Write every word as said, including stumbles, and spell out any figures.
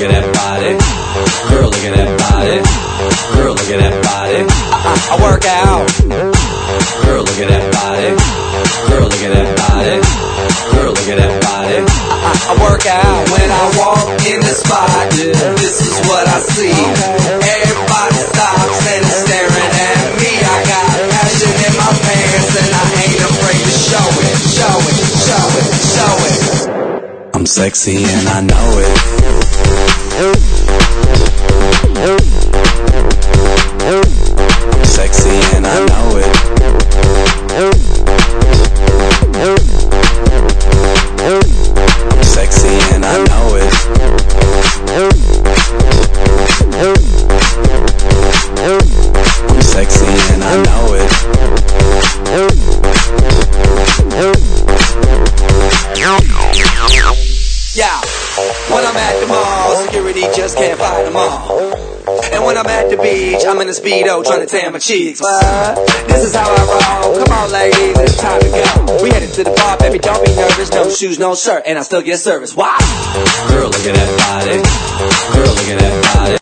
at that body. Girl, look at that body. Girl, look at that body. I, I work out. Girl, look at that body. Girl, look at that body. Girl, look at that body. I, I work out. When I walk in the spot, this is what I see. Everybody stops and is staring at me. I got passion in my pants and I ain't afraid to show it, show it, show it, show it. I'm sexy and I know it. I'm sexy and I know it. I'm sexy and I know it. I'm sexy and I know it. Yeah, when I'm at the mall, security just can't fight them all. And when I'm at the beach, I'm in a Speedo trying to tan my cheeks. But this is how I roll. Come on, ladies, it's time to go. We headed to the bar, baby, don't be nervous. No shoes, no shirt, and I still get service. Wow! Girl, look at that body. Girl, look at that body.